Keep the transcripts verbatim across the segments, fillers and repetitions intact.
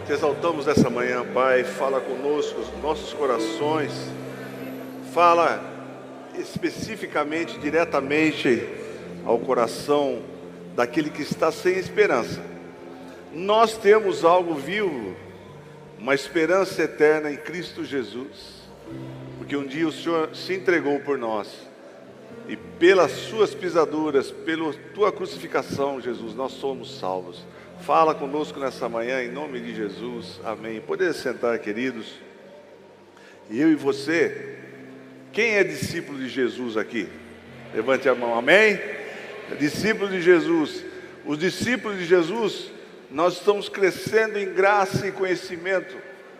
Te exaltamos nessa manhã, Pai. Fala conosco, os nossos corações. Fala especificamente, diretamente ao coração daquele que está sem esperança. Nós temos algo vivo, uma esperança eterna em Cristo Jesus, porque um dia o Senhor se entregou por nós, e pelas suas pisaduras, pela tua crucificação, Jesus, nós somos salvos. Fala conosco nessa manhã, em nome de Jesus, amém. Poder sentar, queridos. E eu e você, quem é discípulo de Jesus aqui? Levante a mão, amém? Discípulo de Jesus. Os discípulos de Jesus, nós estamos crescendo em graça e conhecimento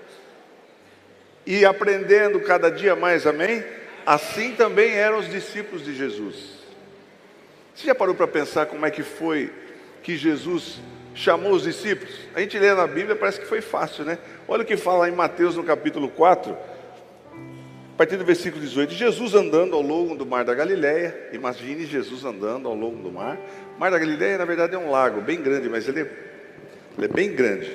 e aprendendo cada dia mais, amém? Assim também eram os discípulos de Jesus. Você já parou para pensar como é que foi que Jesus chamou os discípulos? A gente lê na Bíblia, parece que foi fácil, né? Olha o que fala em Mateus no capítulo quatro, a partir do versículo dezoito. Jesus andando ao longo do mar da Galileia. Imagine Jesus andando ao longo do mar. O mar da Galileia, na verdade, é um lago bem grande, mas ele é, ele é bem grande.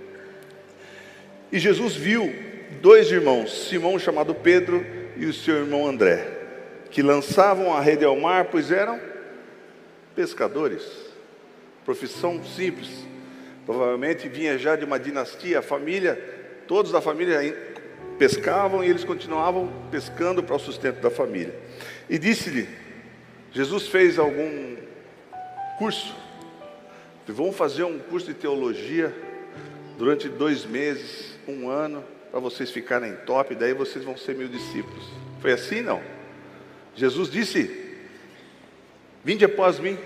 E Jesus viu dois irmãos, Simão chamado Pedro e o seu irmão André, que lançavam a rede ao mar, pois eram pescadores. Profissão simples. Provavelmente vinha já de uma dinastia, a família, todos da família pescavam e eles continuavam pescando para o sustento da família. E disse-lhe, Jesus fez algum curso, vão fazer um curso de teologia durante dois meses, um ano, para vocês ficarem top, daí vocês vão ser meus discípulos. Foi assim, não? Jesus disse, vinde após mim.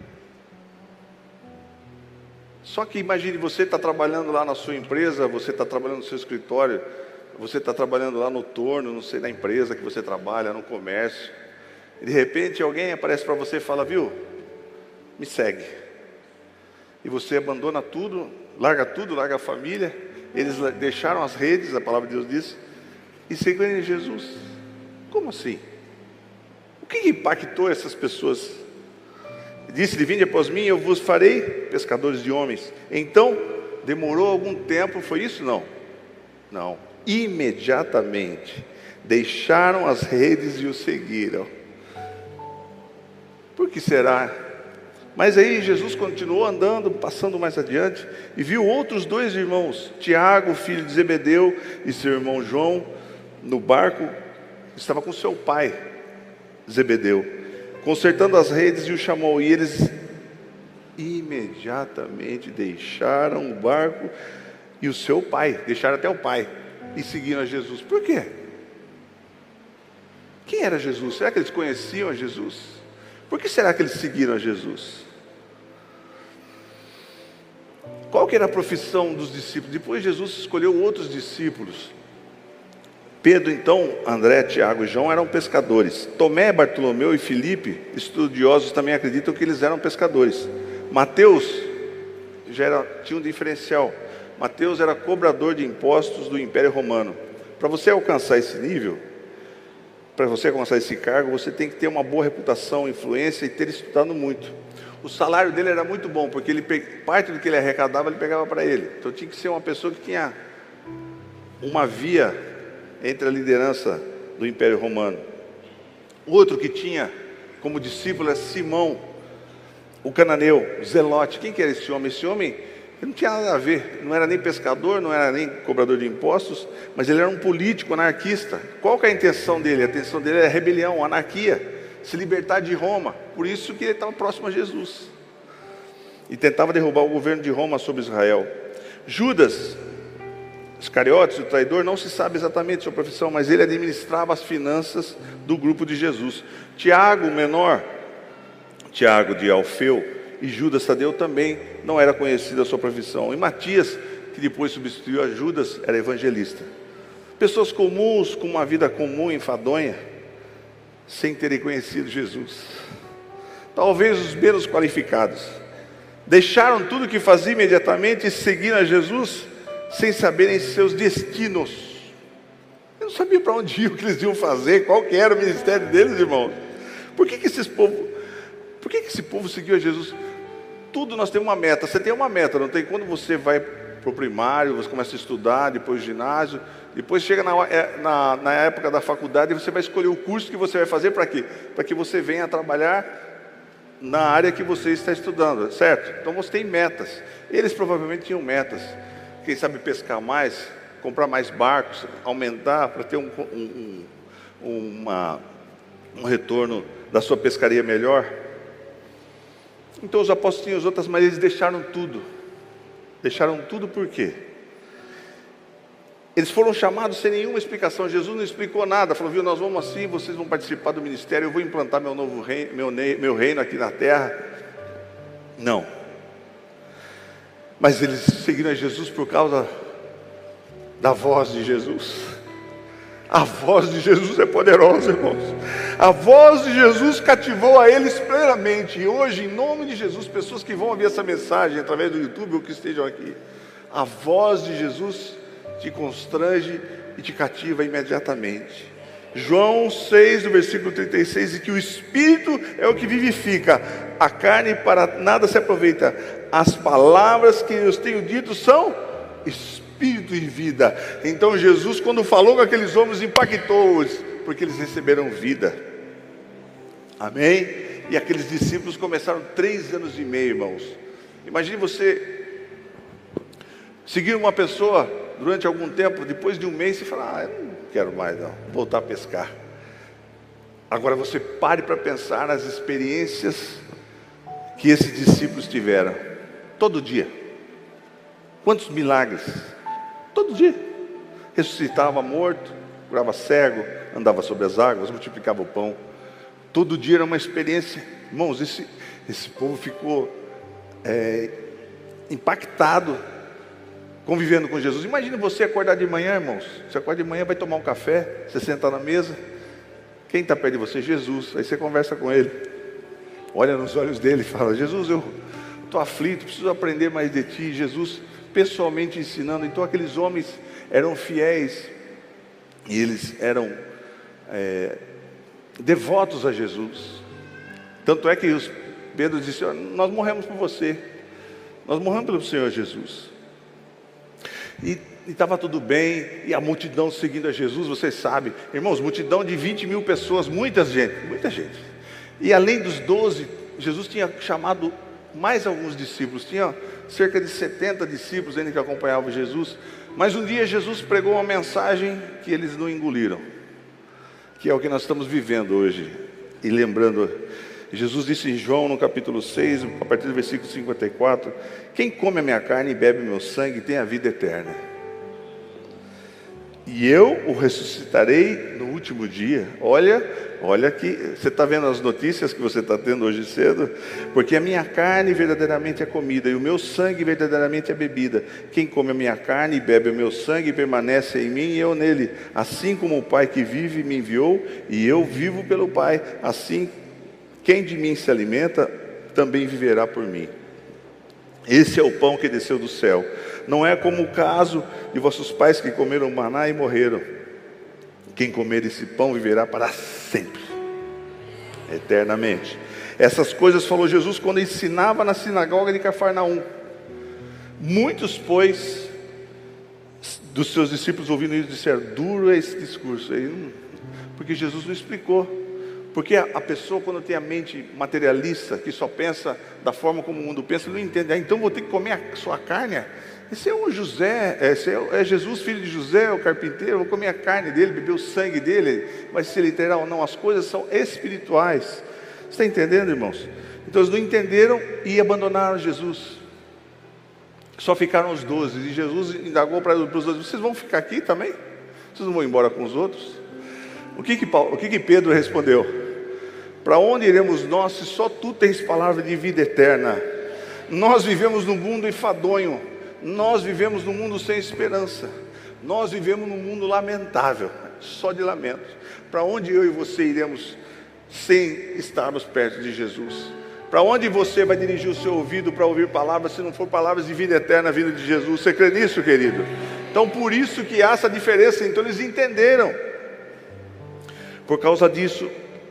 Só que imagine, você está trabalhando lá na sua empresa, você está trabalhando no seu escritório, você está trabalhando lá no torno, não sei, na empresa que você trabalha, no comércio, e de repente alguém aparece para você e fala, viu, me segue. E você abandona tudo, larga tudo, larga a família. Eles deixaram as redes, a palavra de Deus diz, e seguiram Jesus. Como assim? O que impactou essas pessoas? Disse-lhe, vinde após mim, eu vos farei pescadores de homens. Então, demorou algum tempo, foi isso? Não. Não. Imediatamente, deixaram as redes e o seguiram. Por que será? Mas aí Jesus continuou andando, passando mais adiante, e viu outros dois irmãos, Tiago, filho de Zebedeu, e seu irmão João, no barco, estava com seu pai, Zebedeu, consertando as redes, e o chamou, e eles imediatamente deixaram o barco e o seu pai, deixaram até o pai, e seguiram a Jesus. Por quê? Quem era Jesus? Será que eles conheciam a Jesus? Por que será que eles seguiram a Jesus? Qual que era a profissão dos discípulos? Depois Jesus escolheu outros discípulos. Pedro, então, André, Tiago e João eram pescadores. Tomé, Bartolomeu e Filipe, estudiosos, também acreditam que eles eram pescadores. Mateus já era, tinha um diferencial. Mateus era cobrador de impostos do Império Romano. Para você alcançar esse nível, para você alcançar esse cargo, você tem que ter uma boa reputação, influência e ter estudado muito. O salário dele era muito bom, porque ele, parte do que ele arrecadava, ele pegava para ele. Então tinha que ser uma pessoa que tinha uma via entre a liderança do Império Romano. Outro que tinha como discípulo é Simão, o cananeu, o zelote. Quem que era esse homem? Esse homem ele não tinha nada a ver, não era nem pescador, não era nem cobrador de impostos, mas ele era um político, anarquista. Qual que é a intenção dele? A intenção dele é rebelião, anarquia, se libertar de Roma. Por isso que ele estava próximo a Jesus e tentava derrubar o governo de Roma sobre Israel. Judas Iscariotes, o traidor, não se sabe exatamente sua profissão, mas ele administrava as finanças do grupo de Jesus. Tiago, o menor, Tiago de Alfeu, e Judas Tadeu também não era conhecida a sua profissão. E Matias, que depois substituiu a Judas, era evangelista. Pessoas comuns, com uma vida comum, enfadonha, sem terem conhecido Jesus. Talvez os menos qualificados. Deixaram tudo o que faziam imediatamente e seguiram a Jesus sem saberem seus destinos. Eu não sabia para onde iam, o que eles iam fazer, qual que era o ministério deles, irmãos. Por que que esses povo, por que que esse povo seguiu a Jesus? Tudo nós temos uma meta. Você tem uma meta, não tem? Quando você vai para o primário, você começa a estudar, depois ginásio, depois chega na, na, na época da faculdade e você vai escolher o curso que você vai fazer para quê? Para que você venha trabalhar na área que você está estudando, certo? Então você tem metas. Eles provavelmente tinham metas. Quem sabe pescar mais, comprar mais barcos, aumentar para ter um, um, um, uma, um retorno da sua pescaria melhor. Então os apóstolos tinham as outras, mas eles deixaram tudo. Deixaram tudo por quê? Eles foram chamados sem nenhuma explicação. Jesus não explicou nada. Falou, viu, nós vamos assim, vocês vão participar do ministério, eu vou implantar meu novo reino, meu, meu reino aqui na terra. Não. Mas eles seguiram a Jesus por causa da voz de Jesus. A voz de Jesus é poderosa, irmãos. A voz de Jesus cativou a eles plenamente. E hoje, em nome de Jesus, pessoas que vão ouvir essa mensagem através do YouTube ou que estejam aqui, a voz de Jesus te constrange e te cativa imediatamente. João seis, do versículo trinta e seis, diz que o Espírito é o que vivifica, a carne para nada se aproveita. As palavras que eu tenho dito são Espírito e vida. Então Jesus, quando falou com aqueles homens, impactou-os, porque eles receberam vida. Amém? E aqueles discípulos começaram três anos e meio, irmãos. Imagine você seguir uma pessoa durante algum tempo, depois de um mês, você fala, ah, eu não quero mais não, voltar a pescar. Agora você pare para pensar nas experiências que esses discípulos tiveram, todo dia. Quantos milagres? Todo dia. Ressuscitava morto, curava cego, andava sobre as águas, multiplicava o pão. Todo dia era uma experiência. Irmãos, esse, esse povo ficou é, impactado convivendo com Jesus. Imagina você acordar de manhã, irmãos. Você acorda de manhã, vai tomar um café, você senta na mesa. Quem está perto de você? Jesus. Aí você conversa com ele, olha nos olhos dele e fala, Jesus, eu estou aflito, preciso aprender mais de ti. Jesus pessoalmente ensinando. Então aqueles homens eram fiéis e eles eram é, devotos a Jesus. Tanto é que os Pedro disse, nós morremos por você, nós morremos pelo Senhor Jesus. E estava tudo bem, e a multidão seguindo a Jesus, vocês sabem, irmãos, multidão de vinte mil pessoas, muita gente, muita gente. E além dos doze, Jesus tinha chamado mais alguns discípulos, tinha cerca de setenta discípulos ainda que acompanhavam Jesus. Mas um dia Jesus pregou uma mensagem que eles não engoliram, que é o que nós estamos vivendo hoje. E lembrando, Jesus disse em João no capítulo seis, a partir do versículo cinquenta e quatro, quem come a minha carne e bebe meu sangue tem a vida eterna, e eu o ressuscitarei no último dia. Olha, olha que você está vendo as notícias que você está tendo hoje cedo, porque a minha carne verdadeiramente é comida, e o meu sangue verdadeiramente é bebida. Quem come a minha carne e bebe o meu sangue permanece em mim e eu nele, assim como o Pai que vive me enviou, e eu vivo pelo Pai, assim quem de mim se alimenta, também viverá por mim. Esse é o pão que desceu do céu. Não é como o caso de vossos pais que comeram maná e morreram. Quem comer esse pão viverá para sempre, eternamente. Essas coisas falou Jesus quando ensinava na sinagoga de Cafarnaum. Muitos, pois, dos seus discípulos ouvindo isso, disseram, duro é esse discurso. Porque Jesus não explicou. Porque a pessoa, quando tem a mente materialista, que só pensa da forma como o mundo pensa, não entende. Ah, então vou ter que comer a sua carne? Esse é o José, esse é Jesus, filho de José, o carpinteiro, vou comer a carne dele, beber o sangue dele. Vai ser literal ou não, as coisas são espirituais. Você está entendendo, irmãos? Então eles não entenderam e abandonaram Jesus. Só ficaram os doze. E Jesus indagou para os doze, vocês vão ficar aqui também? Vocês não vão embora com os outros? O que que, Paulo, o que que Pedro respondeu? Para onde iremos nós se só tu tens palavra de vida eterna? Nós vivemos num mundo enfadonho, nós vivemos num mundo sem esperança, nós vivemos num mundo lamentável, só de lamentos. Para onde eu e você iremos sem estarmos perto de Jesus? Para onde você vai dirigir o seu ouvido para ouvir palavras, se não for palavras de vida eterna, vida de Jesus? Você crê nisso, querido? Então por isso que há essa diferença. Então eles entenderam. Por causa disso,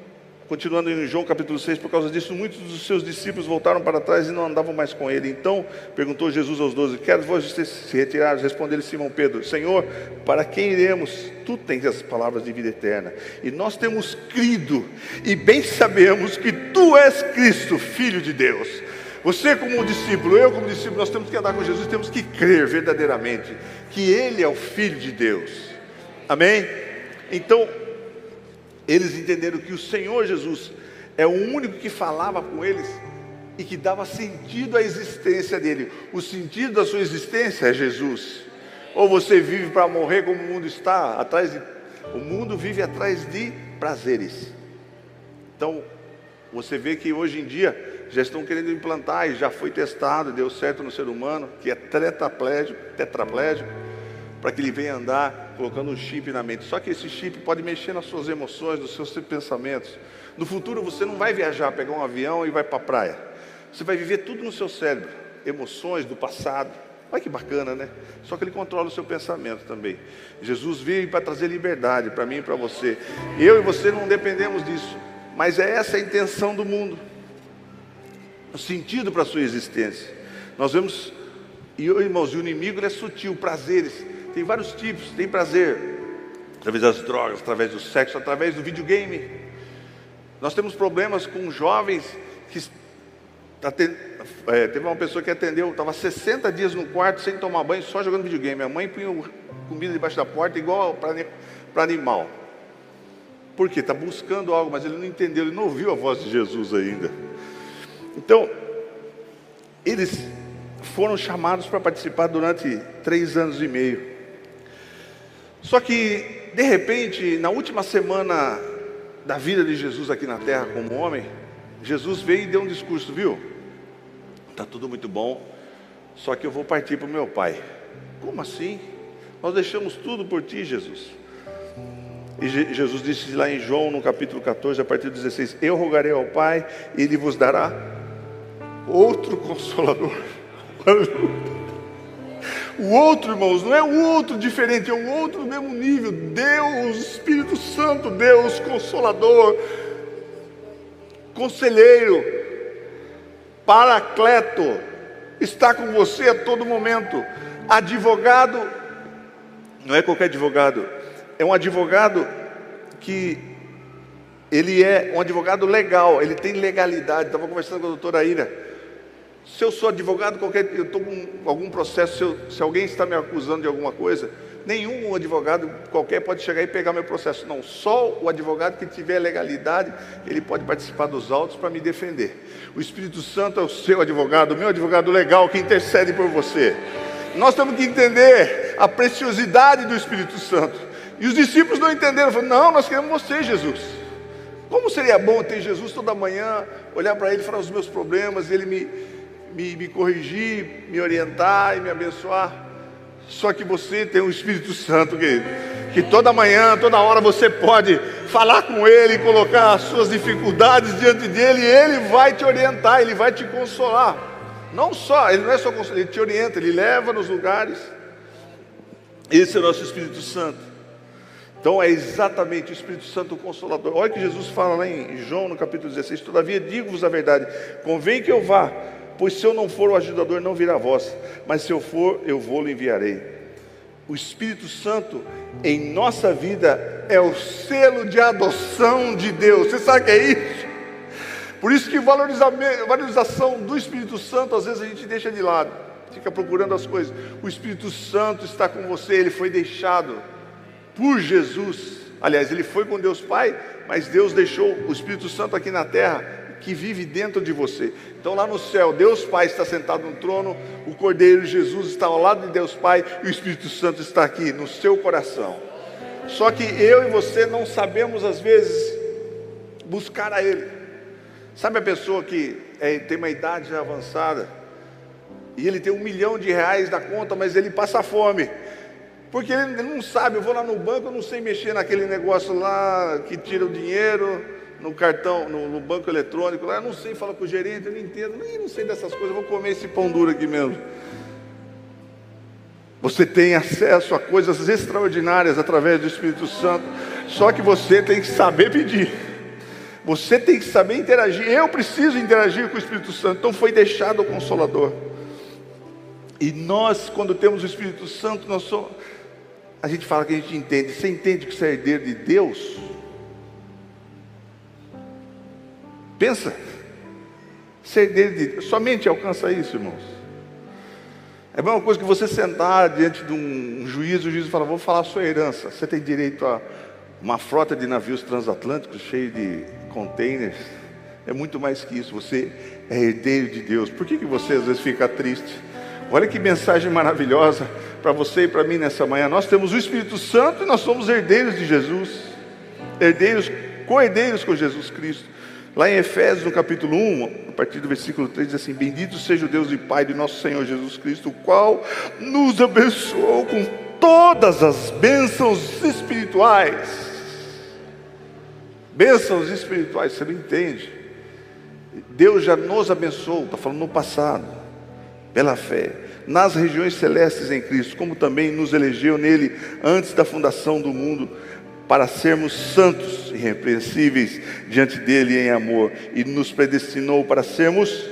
Continuando em João capítulo seis, por causa disso, muitos dos seus discípulos voltaram para trás e não andavam mais com ele. Então perguntou Jesus aos doze: queres vós se retirar? Respondeu-lhe Simão Pedro: Senhor, para quem iremos? Tu tens as palavras de vida eterna, e nós temos crido, e bem sabemos que tu és Cristo, Filho de Deus. Você como discípulo, eu como discípulo, nós temos que andar com Jesus, temos que crer verdadeiramente que Ele é o Filho de Deus. Amém? Então, eles entenderam que o Senhor Jesus é o único que falava com eles e que dava sentido à existência dele. O sentido da sua existência é Jesus. Ou você vive para morrer como o mundo está, atrás de... o mundo vive atrás de prazeres. Então, você vê que hoje em dia já estão querendo implantar, e já foi testado, deu certo no ser humano, que é tetraplégico, tetraplégico, para que ele venha andar colocando um chip na mente. Só que esse chip pode mexer nas suas emoções, nos seus pensamentos. No futuro você não vai viajar, pegar um avião e vai para a praia. Você vai viver tudo no seu cérebro, emoções do passado. Olha que bacana, né? Só que ele controla o seu pensamento também. Jesus veio para trazer liberdade para mim e para você. Eu e você não dependemos disso, mas é essa a intenção do mundo, o sentido para a sua existência. Nós vemos, e irmãos, o inimigo ele é sutil, prazeres. Tem vários tipos, tem prazer através das drogas, através do sexo, através do videogame. Nós temos problemas com jovens que atend... é, teve uma pessoa que atendeu, estava sessenta dias no quarto sem tomar banho, só jogando videogame. A mãe punha comida debaixo da porta igual para animal. Por quê? Está buscando algo, mas ele não entendeu, ele não ouviu a voz de Jesus ainda. Então, eles foram chamados para participar durante três anos e meio. Só que, de repente, na última semana da vida de Jesus aqui na terra como homem, Jesus veio e deu um discurso, viu? Está tudo muito bom, só que eu vou partir para o meu Pai. Como assim? Nós deixamos tudo por ti, Jesus. E Jesus disse lá em João, no capítulo quatorze, a partir do dezesseis: eu rogarei ao Pai, e Ele vos dará outro Consolador. O outro, irmãos, não é o outro diferente, é o outro do mesmo nível. Deus, Espírito Santo, Deus Consolador, Conselheiro, Paracleto, está com você a todo momento. Advogado, não é qualquer advogado, é um advogado que ele é um advogado legal, ele tem legalidade. Estava conversando com a doutora Ira. Se eu sou advogado, qualquer, eu estou com algum processo, se, eu, se alguém está me acusando de alguma coisa, nenhum advogado qualquer pode chegar e pegar meu processo. Não, só o advogado que tiver legalidade, ele pode participar dos autos para me defender. O Espírito Santo é o seu advogado, o meu advogado legal, que intercede por você. Nós temos que entender a preciosidade do Espírito Santo. E os discípulos não entenderam, falaram: não, nós queremos você, Jesus. Como seria bom ter Jesus toda manhã, olhar para ele e falar os meus problemas, ele me... Me, me corrigir, me orientar e me abençoar. Só que você tem o Espírito Santo, querido, que toda manhã, toda hora você pode falar com Ele, colocar as suas dificuldades diante dEle, e Ele vai te orientar, Ele vai te consolar. Não só, Ele não é só consolar, Ele te orienta, Ele leva nos lugares. Esse é o nosso Espírito Santo. Então é exatamente o Espírito Santo o Consolador. Olha o que Jesus fala lá em João, no capítulo dezesseis: todavia digo-vos a verdade, convém que eu vá, pois se eu não for, o ajudador não virá a vós, mas se eu for, eu vou-lo enviarei. O Espírito Santo em nossa vida é o selo de adoção de Deus. Você sabe o que é isso? Por isso que valoriza, valorização do Espírito Santo, às vezes a gente deixa de lado, fica procurando as coisas. O Espírito Santo está com você, ele foi deixado por Jesus. Aliás, ele foi com Deus Pai, mas Deus deixou o Espírito Santo aqui na terra, que vive dentro de você. Então lá no céu, Deus Pai está sentado no trono, o Cordeiro Jesus está ao lado de Deus Pai, e o Espírito Santo está aqui no seu coração. Só que eu e você não sabemos às vezes buscar a Ele. Sabe a pessoa que é, tem uma idade já avançada, e ele tem um milhão de reais na conta, mas ele passa fome, porque ele não sabe. Eu vou lá no banco, eu não sei mexer naquele negócio lá que tira o dinheiro no cartão, no, no banco eletrônico lá, eu não sei falar com o gerente, eu não entendo, nem não sei dessas coisas, eu vou comer esse pão duro aqui mesmo. Você tem acesso a coisas extraordinárias através do Espírito Santo, só que você tem que saber pedir. Você tem que saber interagir. Eu preciso interagir com o Espírito Santo. Então foi deixado o Consolador. E nós, quando temos o Espírito Santo, nós somos... A gente fala que a gente entende. Você entende que você é herdeiro de Deus? Pensa. Ser herdeiro de Deus. Sua mente alcança isso, irmãos. É a mesma coisa que você sentar diante de um juiz, o juiz fala, vou falar a sua herança. Você tem direito a uma frota de navios transatlânticos cheio de containers. É muito mais que isso. Você é herdeiro de Deus. Por que que você às vezes fica triste? Olha que mensagem maravilhosa para você e para mim nessa manhã. Nós temos o Espírito Santo e nós somos herdeiros de Jesus. Herdeiros, co-herdeiros com Jesus Cristo. Lá em Efésios, no capítulo um, a partir do versículo três, diz assim: bendito seja o Deus e Pai de nosso Senhor Jesus Cristo, o qual nos abençoou com todas as bênçãos espirituais. Bênçãos espirituais, você não entende? Deus já nos abençoou, está falando no passado, pela fé, nas regiões celestes em Cristo, como também nos elegeu nele antes da fundação do mundo, para sermos santos e irrepreensíveis diante dele em amor, e nos predestinou para sermos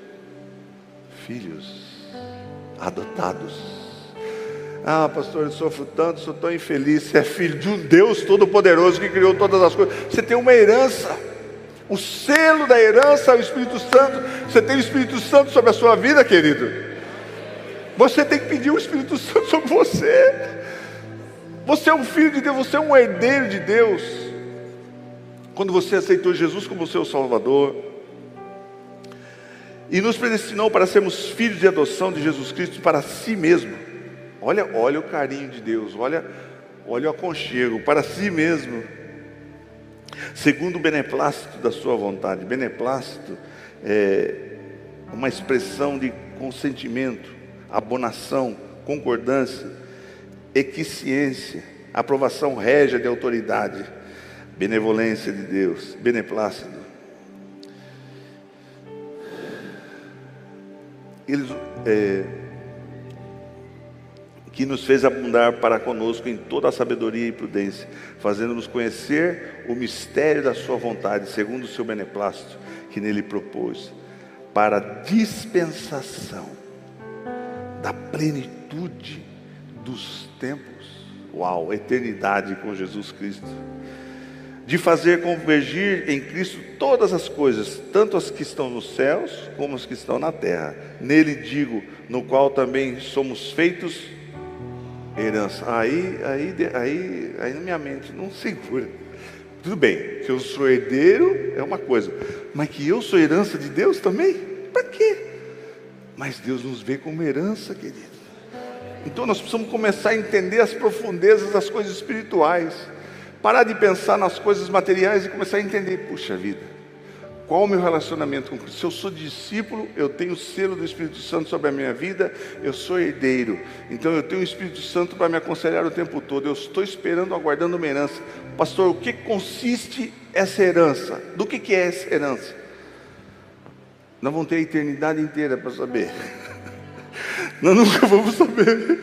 filhos adotados. Ah, pastor, eu sofro tanto, sou tão infeliz. Você é filho de um Deus todo-poderoso que criou todas as coisas. Você tem uma herança. O selo da herança é o Espírito Santo. Você tem o Espírito Santo sobre a sua vida, querido. Você tem que pedir o Espírito Santo sobre você. Você é um filho de Deus, você é um herdeiro de Deus. Quando você aceitou Jesus como seu Salvador e nos predestinou para sermos filhos de adoção de Jesus Cristo para si mesmo. Olha, olha o carinho de Deus, olha, olha o aconchego, para si mesmo, segundo o beneplácito da sua vontade. Beneplácito é uma expressão de consentimento, abonação, concordância, equisciência, aprovação régia de autoridade, benevolência de Deus, beneplácito. Eles, é, que nos fez abundar para conosco em toda a sabedoria e prudência, fazendo-nos conhecer o mistério da sua vontade, segundo o seu beneplácito, que nele propôs, para a dispensação da plenitude dos tempos. Uau, eternidade com Jesus Cristo. De fazer convergir em Cristo todas as coisas, tanto as que estão nos céus, como as que estão na terra. Nele digo, no qual também somos feitos herança. Aí, aí, aí, aí na minha mente não segura. Tudo bem, que eu sou herdeiro é uma coisa, mas que eu sou herança de Deus também? Para quê? Mas Deus nos vê como herança, querido. Então nós precisamos começar a entender as profundezas das coisas espirituais. Parar de pensar nas coisas materiais e começar a entender, puxa vida, qual o meu relacionamento com Cristo? Se eu sou discípulo, eu tenho o selo do Espírito Santo sobre a minha vida, eu sou herdeiro, então eu tenho o Espírito Santo para me aconselhar o tempo todo. Eu estou esperando, aguardando uma herança. Pastor, o que consiste essa herança? Do que, que é essa herança? Nós vamos ter a eternidade inteira para saber. Nós nunca vamos saber.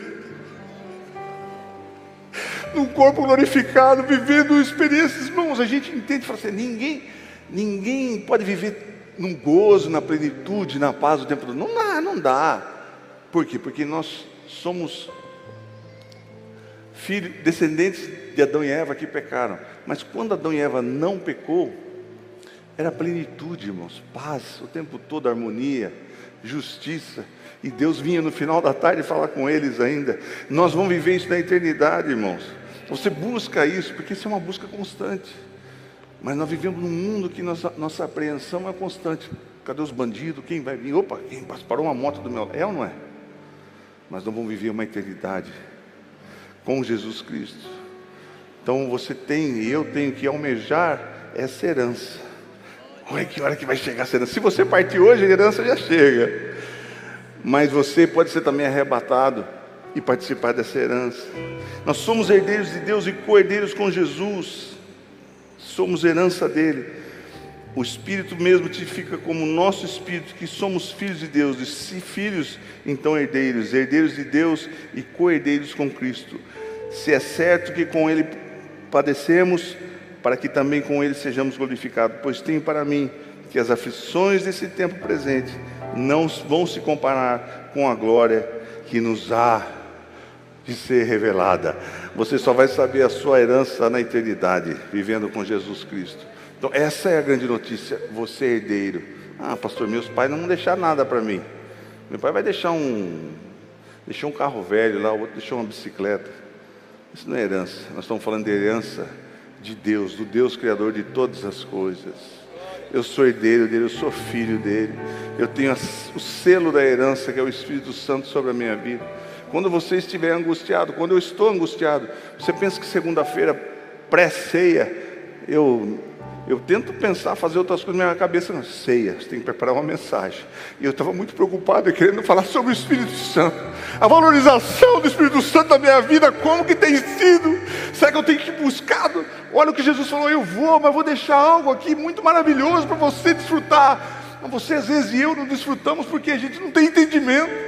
Num corpo glorificado, vivendo experiências, irmãos, a gente entende, fala assim, ninguém, ninguém pode viver num gozo, na plenitude, na paz o tempo todo. Não dá, não dá. Por quê? Porque nós somos filhos, descendentes de Adão e Eva que pecaram. Mas quando Adão e Eva não pecou, era plenitude, irmãos, paz o tempo todo, harmonia, justiça. E Deus vinha no final da tarde falar com eles ainda. Nós vamos viver isso na eternidade, irmãos. Você busca isso, porque isso é uma busca constante. Mas nós vivemos num mundo que nossa, nossa apreensão é constante. Cadê os bandidos? Quem vai vir? Opa, quem parou uma moto do meu lado? É ou não é? Mas nós vamos viver uma eternidade com Jesus Cristo. Então você tem e eu tenho que almejar essa herança. Olha que hora que vai chegar essa herança. Se você partir hoje, a herança já chega. Mas você pode ser também arrebatado e participar dessa herança. Nós somos herdeiros de Deus e co-herdeiros com Jesus. Somos herança dele. O Espírito mesmo testifica como nosso Espírito que somos filhos de Deus. E se filhos, então herdeiros. Herdeiros de Deus e co-herdeiros com Cristo. Se é certo que com ele padecemos, para que também com ele sejamos glorificados. Pois tenho para mim que as aflições desse tempo presente não vão se comparar com a glória que nos há de ser revelada. Você só vai saber a sua herança na eternidade, vivendo com Jesus Cristo. Então essa é a grande notícia. Você é herdeiro. Ah, pastor, meus pais não vão deixar nada para mim. Meu pai vai deixar um deixou um carro velho lá, o outro deixou uma bicicleta. Isso não é herança. Nós estamos falando de herança de Deus, do Deus Criador de todas as coisas. Eu sou herdeiro dele, eu sou filho dele. Eu tenho o selo da herança, que é o Espírito Santo sobre a minha vida. Quando você estiver angustiado, quando eu estou angustiado, você pensa que segunda-feira, pré-ceia, eu, eu tento pensar, fazer outras coisas na minha cabeça. Não, ceia, você tem que preparar uma mensagem. E eu estava muito preocupado, querendo falar sobre o Espírito Santo. A valorização do Espírito Santo na minha vida, como que tem sido? Será que eu tenho que ir buscado? Olha o que Jesus falou, eu vou, mas vou deixar algo aqui muito maravilhoso para você desfrutar. Mas você, às vezes, e eu não desfrutamos porque a gente não tem entendimento.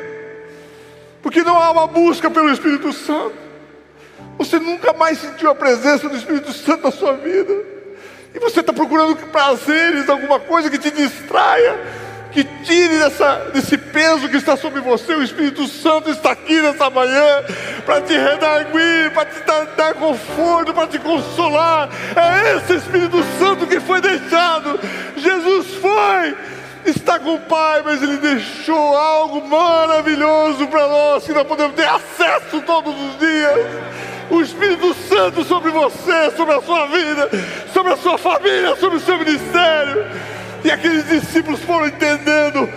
Porque não há uma busca pelo Espírito Santo. Você nunca mais sentiu a presença do Espírito Santo na sua vida. E você está procurando prazeres, alguma coisa que te distraia, que tire dessa, desse peso que está sobre você. O Espírito Santo está aqui nessa manhã para te redarguir, para te dar, dar conforto, para te consolar. É esse Espírito Santo que foi deixado. Jesus foi, está com o Pai, mas Ele deixou algo maravilhoso para nós, que nós podemos ter acesso todos os dias. O Espírito Santo sobre você, sobre a sua vida, sobre a sua família, sobre o seu ministério. E aqueles discípulos foram entendendo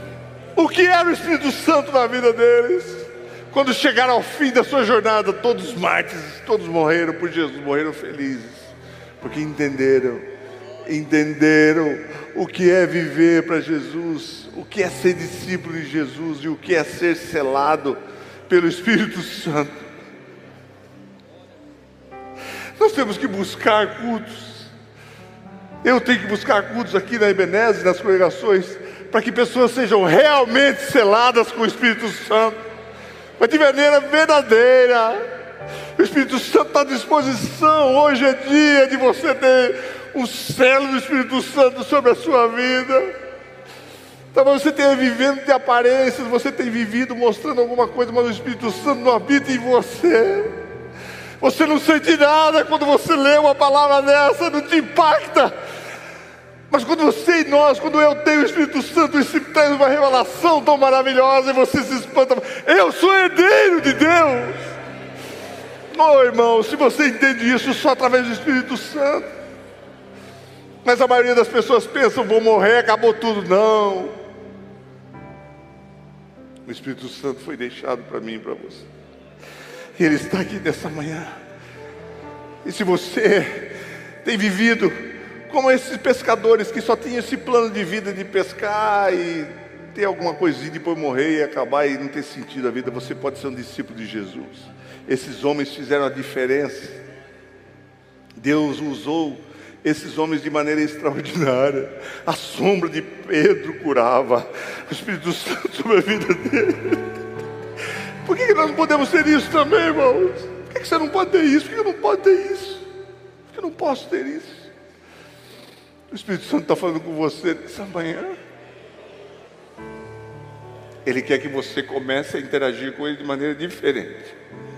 o que era o Espírito Santo na vida deles. Quando chegaram ao fim da sua jornada, todos mártires, todos morreram por Jesus, morreram felizes, porque entenderam, entenderam o que é viver para Jesus, o que é ser discípulo de Jesus e o que é ser selado pelo Espírito Santo. Nós temos que buscar cultos. Eu tenho que buscar cultos aqui na Ebenezer, nas congregações, para que pessoas sejam realmente seladas com o Espírito Santo, mas de maneira verdadeira. O Espírito Santo está à disposição. Hoje é dia de você ter o selo do Espírito Santo sobre a sua vida. Talvez você tenha vivendo de aparências, você tem vivido mostrando alguma coisa, mas o Espírito Santo não habita em você. Você não sente nada quando você lê uma palavra dessa, não te impacta. Mas quando você e nós, quando eu tenho o Espírito Santo, isso traz uma revelação tão maravilhosa e você se espanta. Eu sou herdeiro de Deus. Oh, irmão, se você entende isso só através do Espírito Santo. Mas a maioria das pessoas pensam, vou morrer, acabou tudo. Não. O Espírito Santo foi deixado para mim e para você. E Ele está aqui nessa manhã. E se você tem vivido como esses pescadores que só tinham esse plano de vida de pescar e ter alguma coisinha, depois morrer e acabar e não ter sentido a vida, você pode ser um discípulo de Jesus. Esses homens fizeram a diferença. Deus usou esses homens de maneira extraordinária. A sombra de Pedro curava, o Espírito Santo sobre a vida dele. Por que nós não podemos ter isso também, irmãos? Por que você não pode ter isso? Por que eu não posso ter isso? Por que eu não posso ter isso? O Espírito Santo está falando com você nessa manhã. Ele quer que você comece a interagir com Ele de maneira diferente.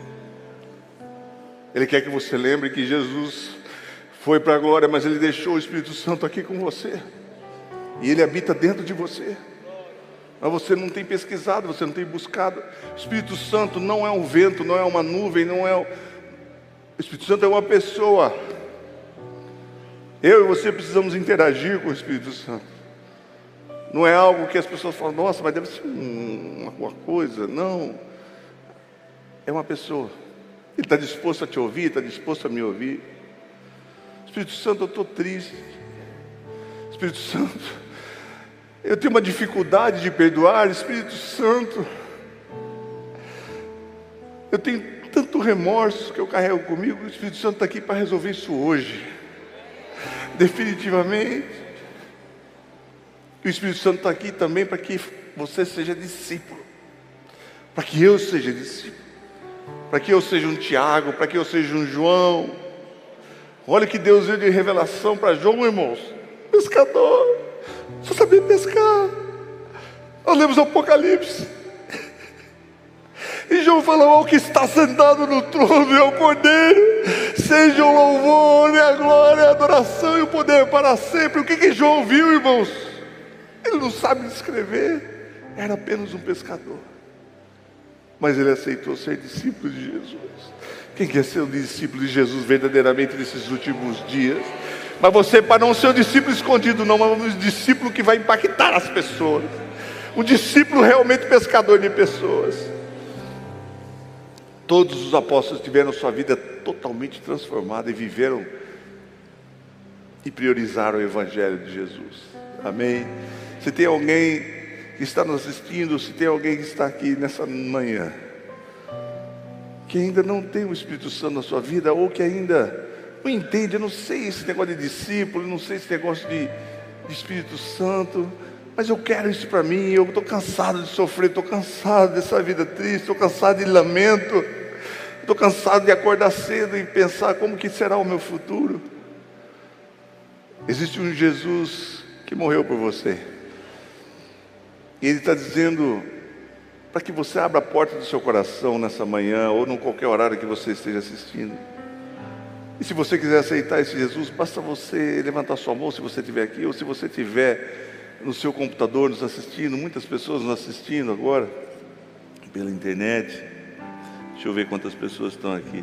Ele quer que você lembre que Jesus foi para a glória, mas Ele deixou o Espírito Santo aqui com você. E Ele habita dentro de você. Mas você não tem pesquisado, você não tem buscado. O Espírito Santo não é um vento, não é uma nuvem, não é... O Espírito Santo é uma pessoa. Eu e você precisamos interagir com o Espírito Santo. Não é algo que as pessoas falam, nossa, mas deve ser uma, uma coisa. Não. É uma pessoa. Ele está disposto a te ouvir, está disposto a me ouvir. Espírito Santo, eu estou triste. Espírito Santo, eu tenho uma dificuldade de perdoar. Espírito Santo, eu tenho tanto remorso que eu carrego comigo. O Espírito Santo está aqui para resolver isso hoje, definitivamente. E o Espírito Santo está aqui também para que você seja discípulo, para que eu seja discípulo, para que eu seja um Tiago, para que eu seja um João. Olha que Deus deu de revelação para João, irmãos. Pescador, só sabia pescar. Nós lemos o Apocalipse. E João falou: o que está sentado no trono é o Cordeiro. Seja o louvor, a glória, a adoração e o poder para sempre. O que que João viu, irmãos? Ele não sabe descrever. Era apenas um pescador. Mas ele aceitou ser discípulo de Jesus. Quem quer ser um discípulo de Jesus verdadeiramente nesses últimos dias? Mas você, para não ser um discípulo escondido não, mas um discípulo que vai impactar as pessoas. Um discípulo realmente pescador de pessoas. Todos os apóstolos tiveram sua vida totalmente transformada e viveram e priorizaram o Evangelho de Jesus. Amém? Se tem alguém que está nos assistindo, se tem alguém que está aqui nessa manhã, que ainda não tem o Espírito Santo na sua vida, ou que ainda não entende, eu não sei esse negócio de discípulo, eu não sei esse negócio de, de Espírito Santo, mas eu quero isso para mim. Eu estou cansado de sofrer, estou cansado dessa vida triste, estou cansado de lamento, estou cansado de acordar cedo e pensar como que será o meu futuro. Existe um Jesus que morreu por você, e Ele está dizendo para que você abra a porta do seu coração nessa manhã, ou em qualquer horário que você esteja assistindo. E se você quiser aceitar esse Jesus, basta você levantar sua mão, se você estiver aqui, ou se você estiver no seu computador nos assistindo. Muitas pessoas nos assistindo agora pela internet. Deixa eu ver quantas pessoas estão aqui.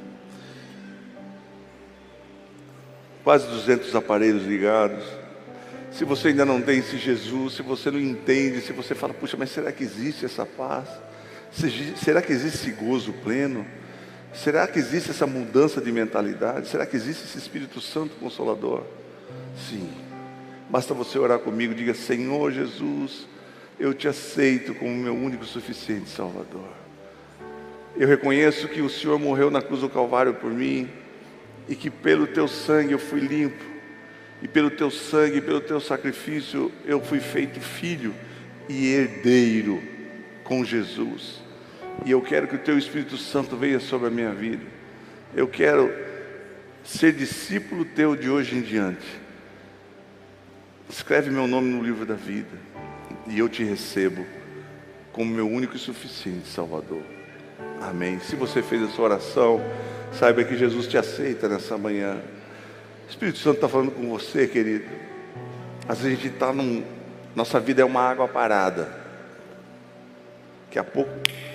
Quase duzentos aparelhos ligados. Se você ainda não tem esse Jesus, se você não entende, se você fala: puxa, mas será que existe essa paz? Será que existe esse gozo pleno? Será que existe essa mudança de mentalidade? Será que existe esse Espírito Santo Consolador? Sim. Basta você orar comigo, diga: Senhor Jesus, eu te aceito como meu único e suficiente Salvador. Eu reconheço que o Senhor morreu na cruz do Calvário por mim, e que pelo teu sangue eu fui limpo. E pelo teu sangue, pelo teu sacrifício, eu fui feito filho e herdeiro com Jesus. E eu quero que o teu Espírito Santo venha sobre a minha vida. Eu quero ser discípulo teu de hoje em diante. Escreve meu nome no livro da vida, e eu te recebo como meu único e suficiente Salvador. Amém. Se você fez essa oração, saiba que Jesus te aceita nessa manhã. O Espírito Santo está falando com você, querido. Às vezes a gente está num... Nossa vida é uma água parada. Daqui a pouco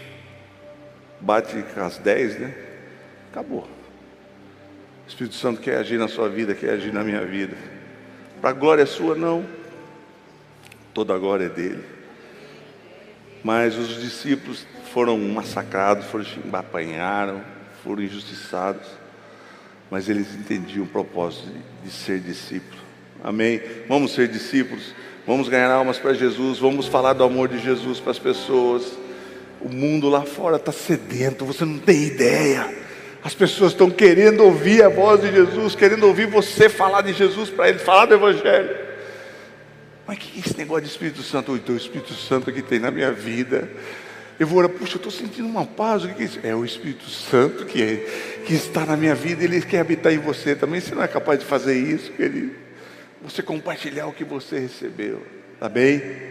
bate às dez, né? Acabou. O Espírito Santo quer agir na sua vida, quer agir na minha vida. Para a glória sua, não. Toda a glória é dele. Mas os discípulos foram massacrados, foram apanharam, foram injustiçados. Mas eles entendiam o propósito de, de ser discípulo. Amém? Vamos ser discípulos. Vamos ganhar almas para Jesus. Vamos falar do amor de Jesus para as pessoas. O mundo lá fora está sedento, você não tem ideia. As pessoas estão querendo ouvir a voz de Jesus, querendo ouvir você falar de Jesus para eles, falar do Evangelho. Mas o que é esse negócio de Espírito Santo? Então, o Espírito Santo que tem na minha vida. Eu vou orar: puxa, eu estou sentindo uma paz. O que é isso? É o Espírito Santo que, é, que está na minha vida. Ele quer habitar em você também. Você não é capaz de fazer isso, querido? Você compartilhar o que você recebeu. Tá bem?